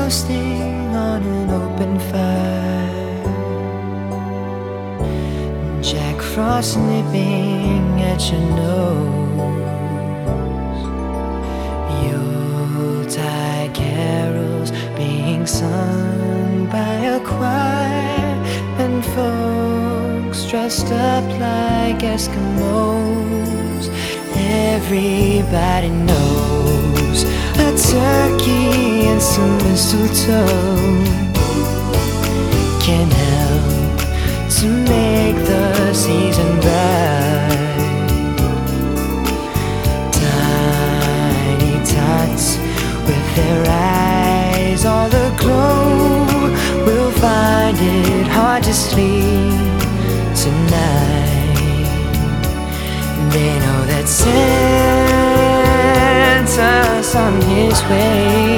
roasting on an open fire, Jack Frost nipping at your nose, Yuletide carols being sung by a choir, and folks dressed up like Eskimos. Everybody knows a turkey and some mistletoe can help to make the season bright. Tiny tots with their eyes all aglow will find it hard to sleep tonight. They know that Santa's on his way.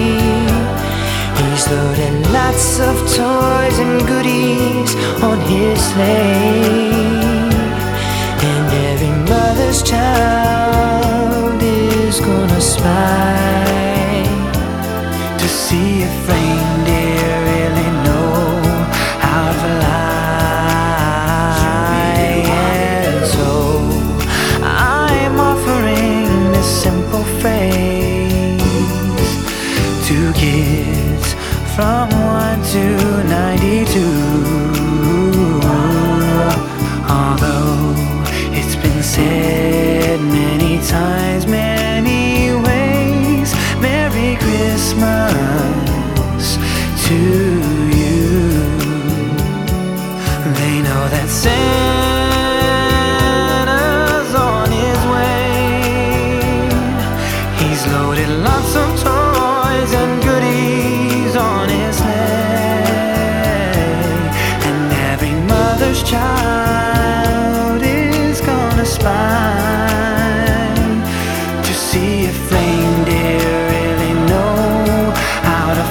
He's loaded lots of toys and goodies on his sleigh, and every mother's child is gonna spy to see if reindeer really know how to fly. And so I'm offering this simple phrase to kids from 1 to 92. Although it's been said many times, many ways, Merry Christmas to you. They know that Santa's on his way. He's loaded lots of toys and goodies on his sleigh, and every mother's child is gonna spy to see if reindeer really know how to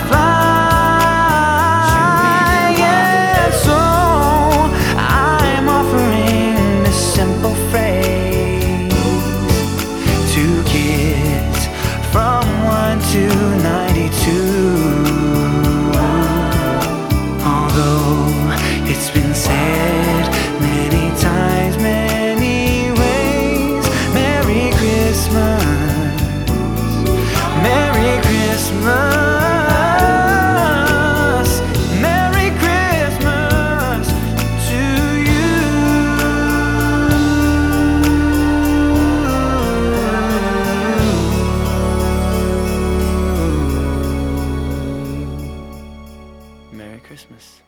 fly. Yeah, so I'm offering this simple phrase to kids from 1 to 92. Although it's been said many times, many ways, Merry Christmas, Merry Christmas, Merry Christmas to you. Merry Christmas.